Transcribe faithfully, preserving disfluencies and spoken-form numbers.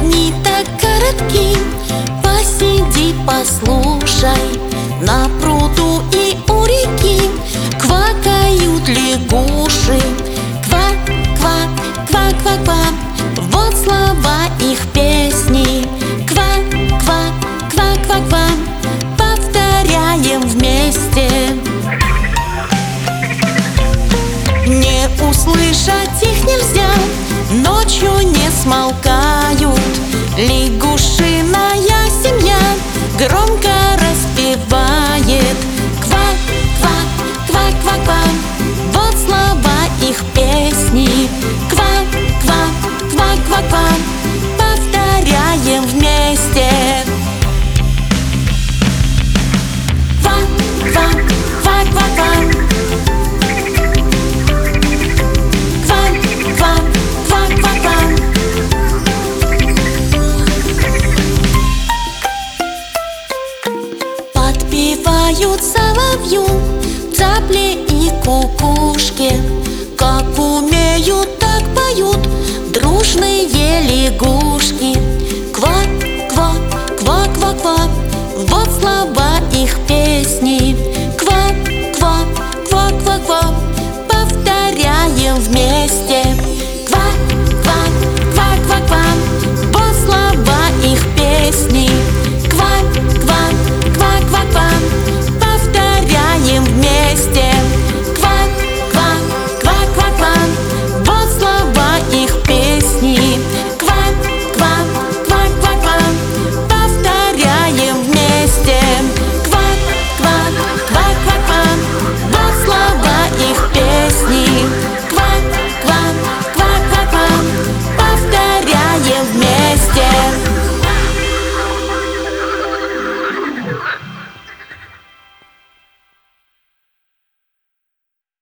Дни так коротки, посиди, послушай. На пруду и у реки квакают лягуши. Квак, квак, квак, квак, квак. Вот слова их песни. Квак, квак, квак, квак, квак. Повторяем вместе. Не услышать их нельзя, ночью не смолкают. Лягушиная семья громко распевает. Квак, квак, квак, квак, квак. Вот слова их песни. Квак, квак, квак, квак, квак. Повторяем вместе. Квак, квак, квак, квак, квак. Подпевают соловью цапли и кукушки. Как умеют, так поют дружные